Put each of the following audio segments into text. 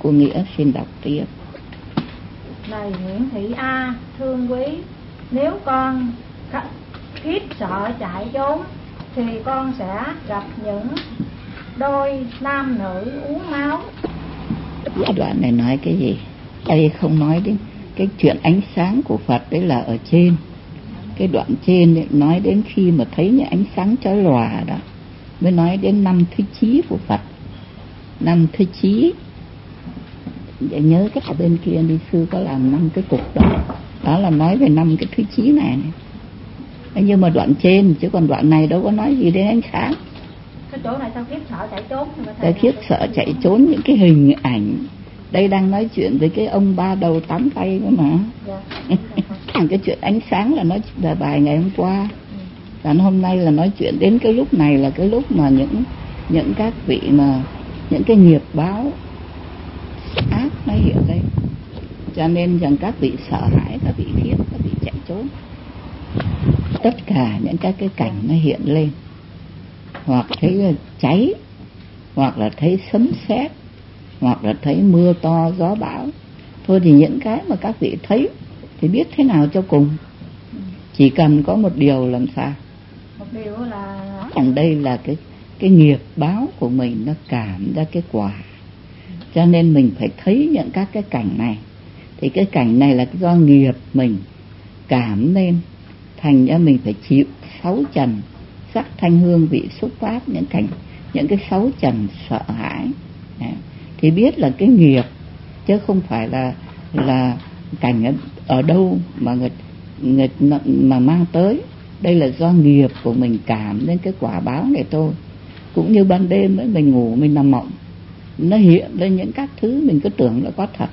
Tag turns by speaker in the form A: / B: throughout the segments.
A: cô Nghĩa xin đọc tiếp.
B: Này Nguyễn Thị A, thương quý, nếu con khiếp sợ chạy trốn thì con sẽ gặp những đôi nam nữ uống máu.
A: Đoạn này nói cái gì? Đây không nói đến cái chuyện ánh sáng của Phật, đấy là ở trên. Cái đoạn trên ấy, nói đến khi mà thấy những ánh sáng chói lòa đó, mới nói đến năm thứ 9 của Phật. Năm thứ 9, để nhớ cái ở bên kia đi, sư có làm 5 cái cục đó. Đó là nói về 5 cái thứ 9 này. Nhưng mà đoạn trên, chứ còn đoạn này đâu có nói gì đến ánh sáng.
B: Cái chỗ này sao khiếp sợ chạy trốn?
A: Cái khiếp sợ chạy trốn, những cái hình ảnh. Đây đang nói chuyện với cái ông 3 đầu 8 tay đó mà. Cái chuyện ánh sáng là nói là bài ngày hôm qua. Còn hôm nay là nói chuyện đến cái lúc này là cái lúc mà những các vị mà những cái nghiệp báo ác nó hiện lên, cho nên rằng các vị sợ hãi, các vị khiếp, các vị chạy trốn. Tất cả những các cái cảnh nó hiện lên, hoặc thấy cháy, hoặc là thấy sấm sét, hoặc là thấy mưa to gió bão. Thôi thì những cái mà các vị thấy thì biết thế nào cho cùng. Chỉ cần có một điều làm sao?
B: Một điều là
A: rằng đây là cái nghiệp báo của mình nó cảm ra cái quả. Cho nên mình phải thấy những các cái cảnh này. Thì cái cảnh này là do nghiệp mình cảm nên, thành ra mình phải chịu 6 trần sắc thanh hương vị xúc pháp, những cái 6 trần sợ hãi. Thì biết là cái nghiệp, chứ không phải là cảnh ở đâu mà người mà mang tới. Đây là do nghiệp của mình cảm nên cái quả báo này thôi. Cũng như ban đêm ấy, mình ngủ mình nằm mộng, nó hiện lên những các thứ mình cứ tưởng nó có thật.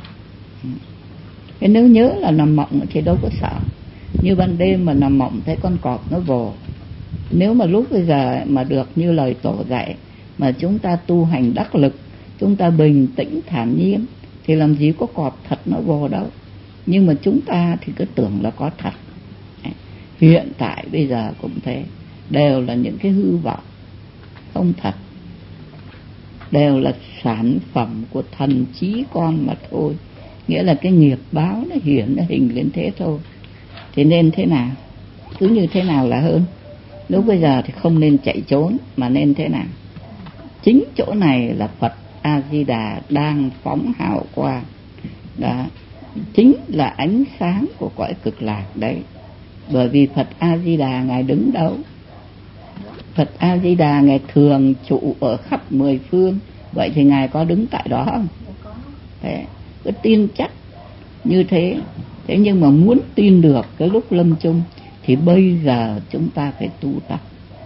A: Thế nếu nhớ là nằm mộng thì đâu có sợ. Như ban đêm mà nằm mộng thấy con cọp nó vồ, nếu mà lúc bây giờ mà được như lời tổ dạy, mà chúng ta tu hành đắc lực, chúng ta bình tĩnh thản nhiên, thì làm gì có cọp thật nó vồ đâu. Nhưng mà chúng ta thì cứ tưởng là có thật. Hiện tại bây giờ cũng thế, đều là những cái hư vọng không thật, đều là sản phẩm của thần trí con mà thôi. Nghĩa là cái nghiệp báo nó hiện, nó hình lên thế thôi. Thì nên thế nào? Cứ như thế nào là hơn. Lúc bây giờ thì không nên chạy trốn, mà nên thế nào? Chính chỗ này là Phật A-di-đà đang phóng hào quang. Đó, chính là ánh sáng của cõi cực lạc đấy. Bởi vì Phật A-di-đà Ngài đứng đâu? Phật A-di-đà Ngài thường trụ ở khắp 10 phương. Vậy thì Ngài có đứng tại đó không? Thế, cứ tin chắc như thế. Thế nhưng mà muốn tin được cái lúc lâm chung thì bây giờ chúng ta phải tu tập.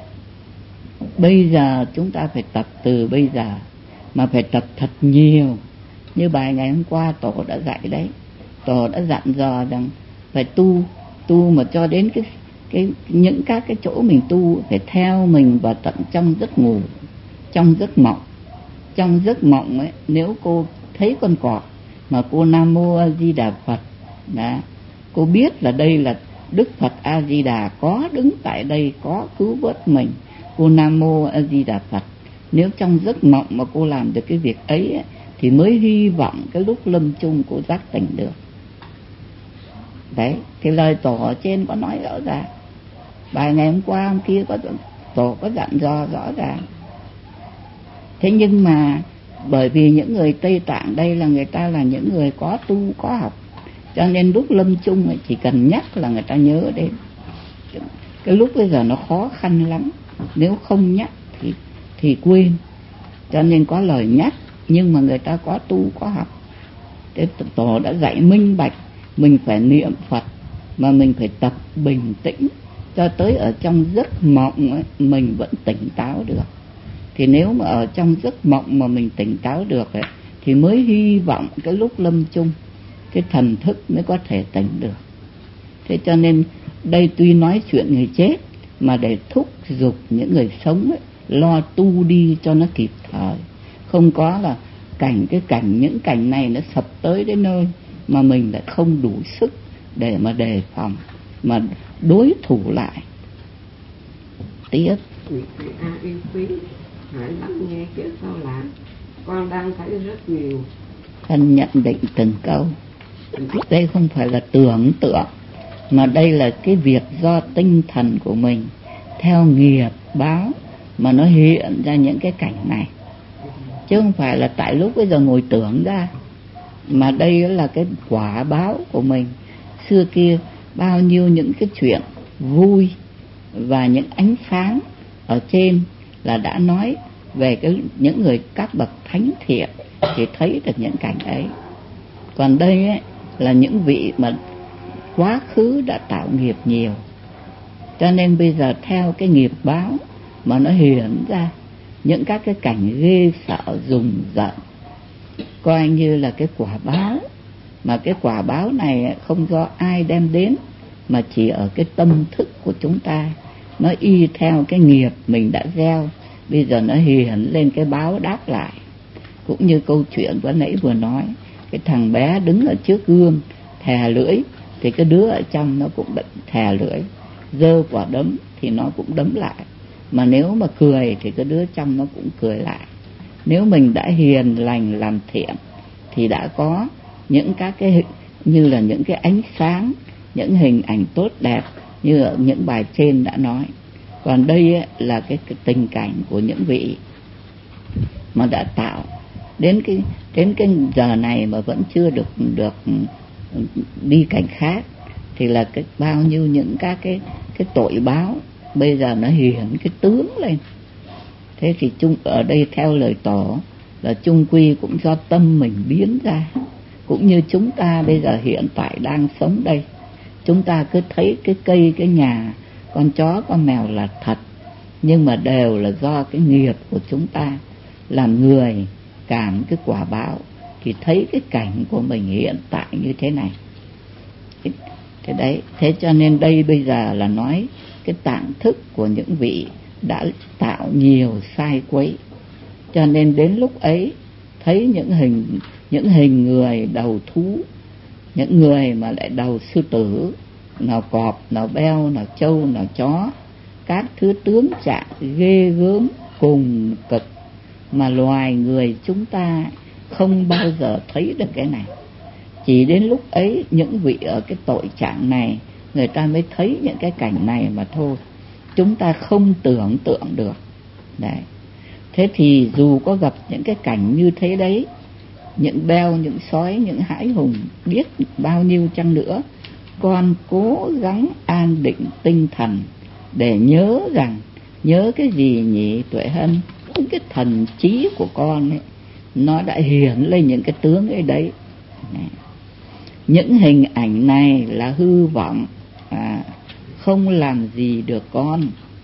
A: Bây giờ chúng ta phải tập từ bây giờ, mà phải tập thật nhiều. Như bài ngày hôm qua Tổ đã dạy đấy. Tổ đã dặn dò rằng phải tu mà cho đến những các cái chỗ mình tu phải theo mình vào tận trong giấc ngủ, trong giấc mộng. Trong giấc mộng ấy, nếu cô thấy con cọp mà cô Nam Mô A Di Đà Phật đó, cô biết là đây là Đức Phật A Di Đà có đứng tại đây, có cứu vớt mình. Cô Nam Mô A Di Đà Phật. Nếu trong giấc mộng mà cô làm được cái việc ấy thì mới hy vọng cái lúc lâm chung cô giác tỉnh được. Đấy, thì lời Tổ ở trên có nói rõ ràng. Bài ngày hôm qua hôm kia Tổ có dặn dò rõ ràng. Thế nhưng mà bởi vì những người Tây Tạng đây là người ta là những người có tu có học, cho nên lúc lâm chung chỉ cần nhắc là người ta nhớ đến. Cái lúc bây giờ nó khó khăn lắm, nếu không nhắc thì quên. Cho nên có lời nhắc, nhưng mà người ta có tu có học. Thế Tổ đã dạy minh bạch, mình phải niệm Phật mà mình phải tập bình tĩnh cho tới ở trong giấc mộng ấy, mình vẫn tỉnh táo được. Thì nếu mà ở trong giấc mộng mà mình tỉnh táo được ấy, thì mới hy vọng cái lúc lâm chung cái thần thức mới có thể tỉnh được. Thế cho nên đây tuy nói chuyện người chết, mà để thúc giục những người sống ấy, lo tu đi cho nó kịp thời. Không có là những cảnh này nó sập tới đến nơi mà mình lại không đủ sức để mà đề phòng, mà đối thủ lại. Tiếp.
C: A yêu quý, hãy lắng nghe trước câu là con đang thấy rất nhiều
A: thân nhận định từng câu. Đây không phải là tưởng tượng, mà đây là cái việc do tinh thần của mình theo nghiệp báo mà nó hiện ra những cái cảnh này, chứ không phải là tại lúc bây giờ ngồi tưởng ra, mà đây là cái quả báo của mình. Xưa kia bao nhiêu những cái chuyện vui và những ánh sáng ở trên là đã nói về những người các bậc thánh thiện thì thấy được những cảnh ấy. Còn đây ấy, là những vị mà quá khứ đã tạo nghiệp nhiều, cho nên bây giờ theo cái nghiệp báo mà nó hiện ra những các cái cảnh ghê sợ rùng rợn, coi như là cái quả báo. Mà cái quả báo này không do ai đem đến, mà chỉ ở cái tâm thức của chúng ta, nó y theo cái nghiệp mình đã gieo, bây giờ nó hiện lên cái báo đáp lại. Cũng như câu chuyện vừa nãy vừa nói, cái thằng bé đứng ở trước gương thè lưỡi, thì cái đứa ở trong nó cũng thè lưỡi, giơ quả đấm thì nó cũng đấm lại. Mà nếu mà cười thì cái đứa trong nó cũng cười lại. Nếu mình đã hiền lành làm thiện thì đã có những các cái như là những cái ánh sáng, những hình ảnh tốt đẹp như ở những bài trên đã nói. Còn đây ấy, là cái tình cảnh của những vị mà đã tạo đến cái giờ này mà vẫn chưa được đi cảnh khác, thì là cái bao nhiêu những các cái tội báo bây giờ nó hiện cái tướng lên. Thế thì ở đây theo lời tổ là chung quy cũng do tâm mình biến ra. Cũng như chúng ta bây giờ hiện tại đang sống đây, chúng ta cứ thấy cái cây, cái nhà, con chó, con mèo là thật, nhưng mà đều là do cái nghiệp của chúng ta làm người cảm cái quả báo, thì thấy cái cảnh của mình hiện tại như thế này. Thế đấy, thế cho nên đây bây giờ là nói cái tạng thức của những vị đã tạo nhiều sai quấy, cho nên đến lúc ấy thấy những hình người đầu thú, những người mà lại đầu sư tử, nào cọp, nào beo, nào trâu, nào chó, các thứ tướng trạng ghê gớm cùng cực mà loài người chúng ta không bao giờ thấy được cái này. Chỉ đến lúc ấy những vị ở cái tội trạng này người ta mới thấy những cái cảnh này mà thôi, chúng ta không tưởng tượng được. Đấy. Thế thì dù có gặp những cái cảnh như thế đấy, những beo, những sói, những hãi hùng biết bao nhiêu chăng nữa, con cố gắng an định tinh thần để nhớ rằng, nhớ cái gì nhỉ Tuệ Hân? Cái thần trí của con ấy, nó đã hiện lên những cái tướng ấy đấy. Những hình ảnh này là hư vọng, không làm gì được con.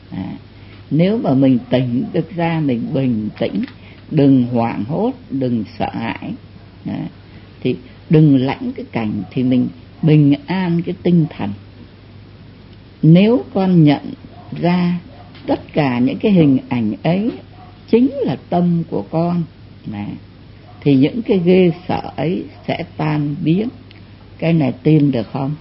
A: Nếu mà mình tỉnh được ra, mình bình tĩnh, đừng hoảng hốt, đừng sợ hãi, thì đừng lãnh cái cảnh, thì mình bình an cái tinh thần. Nếu con nhận ra tất cả những cái hình ảnh ấy chính là tâm của con, thì những cái ghê sợ ấy sẽ tan biến. Cái này tin được không?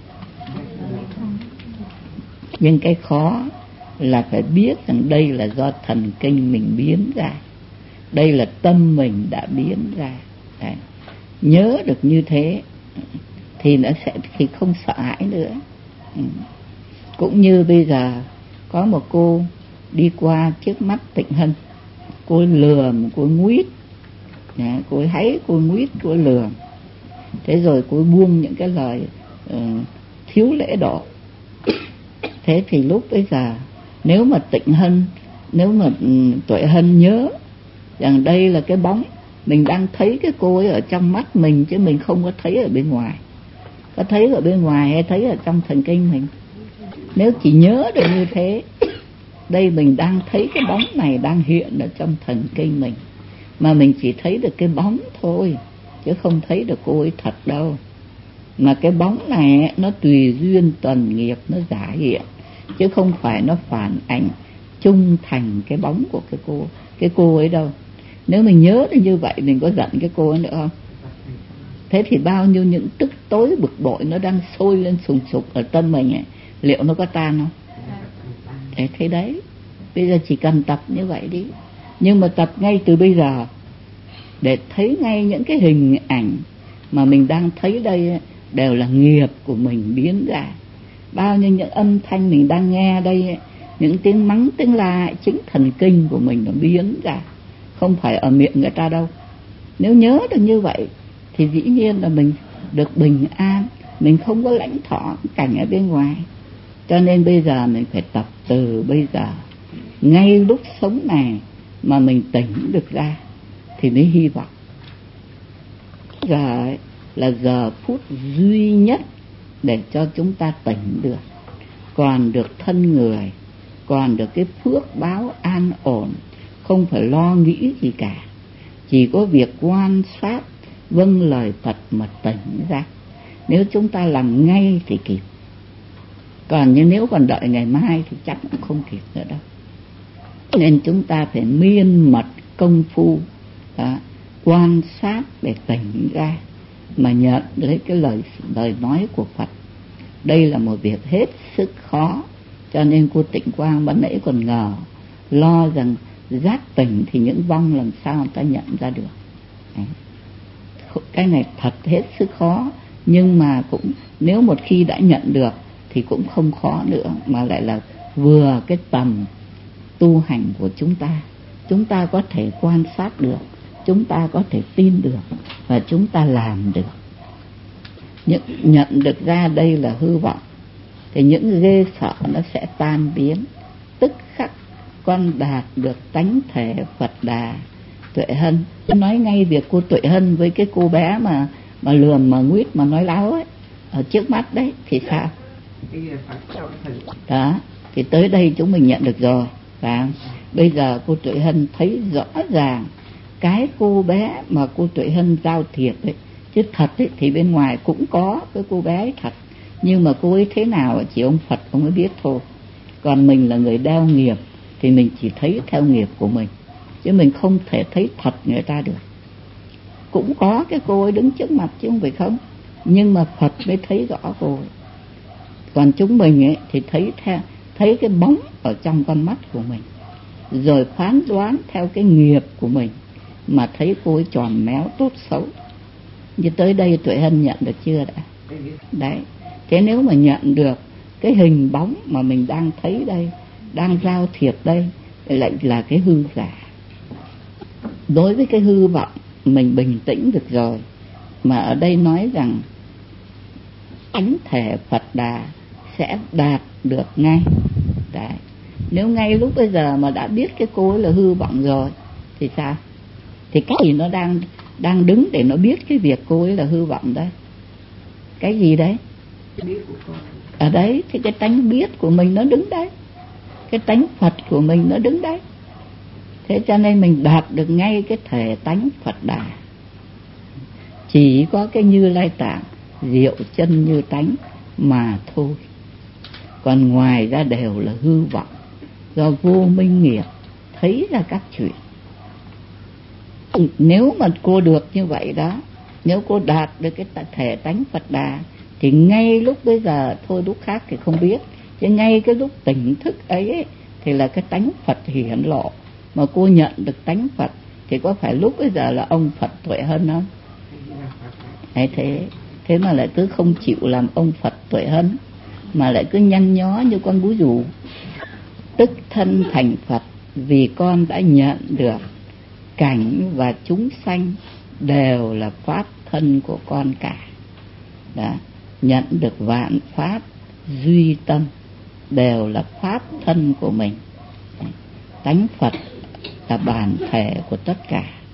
A: Nhưng cái khó là phải biết rằng đây là do thần kinh mình biến ra, đây là tâm mình đã biến ra. Đấy. Nhớ được như thế thì nó sẽ thì không sợ hãi nữa. Cũng như bây giờ có một cô đi qua trước mắt Tịnh Hân, cô lườm, cô nguyết, cô háy, cô nguyết, cô lườm. Thế rồi cô buông những cái lời thiếu lễ độ. Thế thì lúc bây giờ nếu mà Tịnh Hân, nếu mà Tuệ Hân nhớ rằng đây là cái bóng, mình đang thấy cái cô ấy ở trong mắt mình, chứ mình không có thấy ở bên ngoài. Có thấy ở bên ngoài hay thấy ở trong thần kinh mình? Nếu chỉ nhớ được như thế, đây mình đang thấy cái bóng này đang hiện ở trong thần kinh mình, mà mình chỉ thấy được cái bóng thôi, chứ không thấy được cô ấy thật đâu. Mà cái bóng này nó tùy duyên tuần nghiệp nó giả hiện, chứ không phải nó phản ảnh trung thành cái bóng của cái cô ấy đâu. Nếu mình nhớ được như vậy, mình có giận cái cô ấy nữa không? Thế thì bao nhiêu những tức tối bực bội nó đang sôi lên sùng sục ở tâm mình ấy, liệu nó có tan không? Thế đấy, bây giờ chỉ cần tập như vậy đi. Nhưng mà tập ngay từ bây giờ để thấy ngay những cái hình ảnh mà mình đang thấy đây đều là nghiệp của mình biến ra. Bao nhiêu những âm thanh mình đang nghe đây, những tiếng mắng tiếng la, chính thần kinh của mình nó biến ra, không phải ở miệng người ta đâu. Nếu nhớ được như vậy thì dĩ nhiên là mình được bình an, mình không có lãnh thọ cảnh ở bên ngoài. Cho nên bây giờ mình phải tập từ bây giờ, ngay lúc sống này mà mình tỉnh được ra thì mới hy vọng. Giờ ấy là giờ phút duy nhất để cho chúng ta tỉnh được, còn được thân người, còn được cái phước báo an ổn, không phải lo nghĩ gì cả, chỉ có việc quan sát vâng lời Phật mà tỉnh ra. Nếu chúng ta làm ngay thì kịp, còn nếu còn đợi ngày mai thì chắc cũng không kịp nữa đâu. Nên chúng ta phải miên mật công phu đó, quan sát để tỉnh ra mà nhận lấy cái lời nói của Phật. Đây là một việc hết sức khó, cho nên cô Tịnh Quang ban nãy còn ngờ lo rằng giác tỉnh thì những vong làm sao người ta nhận ra được. Cái này thật hết sức khó, nhưng mà cũng nếu một khi đã nhận được thì cũng không khó nữa, mà lại là vừa cái tầm tu hành của chúng ta. Chúng ta có thể quan sát được, chúng ta có thể tin được và chúng ta làm được. Nhận được ra đây là hư vọng thì những ghê sợ nó sẽ tan biến, tức khắc con đạt được tánh thể Phật Đà Tuệ Hân. Nói ngay việc cô Tuệ Hân với cái cô bé mà lườm mà nguyết mà nói láo ấy ở trước mắt đấy thì sao? Đó, thì tới đây chúng mình nhận được rồi, phải không? Bây giờ cô Tuệ Hân thấy rõ ràng cái cô bé mà cô Tuệ Hân giao thiệp ấy, chứ thật ấy, thì bên ngoài cũng có cái cô bé ấy thật, nhưng mà cô ấy thế nào chỉ ông Phật ông mới biết thôi. Còn mình là người đeo nghiệp thì mình chỉ thấy theo nghiệp của mình, chứ mình không thể thấy thật người ta được. Cũng có cái cô ấy đứng trước mặt chứ không phải không, nhưng mà Phật mới thấy rõ cô ấy. Còn chúng mình ấy thì thấy cái bóng ở trong con mắt của mình, rồi phán đoán theo cái nghiệp của mình mà thấy cô ấy tròn méo tốt xấu. Như tới đây Tuệ Hân nhận được chưa đã? Đấy. Thế nếu mà nhận được cái hình bóng mà mình đang thấy đây, đang giao thiệp đây, lại là cái hư giả. Đối với cái hư vọng mình bình tĩnh được rồi, mà ở đây nói rằng tánh thể Phật Đà sẽ đạt được ngay. Đấy. Nếu ngay lúc bây giờ mà đã biết cái cô ấy là hư vọng rồi thì sao? Thì cái gì nó đang đứng để nó biết cái việc cô ấy là hư vọng đấy? Cái gì đấy? Ở đấy thì cái tánh biết của mình nó đứng đấy, cái tánh Phật của mình nó đứng đấy. Thế cho nên mình đạt được ngay cái thể tánh Phật Đà. Chỉ có cái Như Lai Tạng diệu chân như tánh mà thôi. Còn ngoài ra đều là hư vọng, do vô minh nghiệp thấy ra các chuyện. Nếu mà cô được như vậy đó, nếu cô đạt được cái thể tánh Phật Đà thì ngay lúc bây giờ thôi, lúc khác thì không biết, chứ ngay cái lúc tỉnh thức ấy thì là cái tánh Phật hiển lộ. Mà cô nhận được tánh Phật thì có phải lúc bây giờ là ông Phật Tuệ Hân không? Thế mà lại cứ không chịu làm ông Phật Tuệ Hân, mà lại cứ nhăn nhó như con bú rủ. Tức thân thành Phật vì con đã nhận được cảnh và chúng sanh đều là pháp thân của con cả. Đó, nhận được vạn pháp duy tâm đều là pháp thân của mình. Tánh Phật là bản thể của tất cả.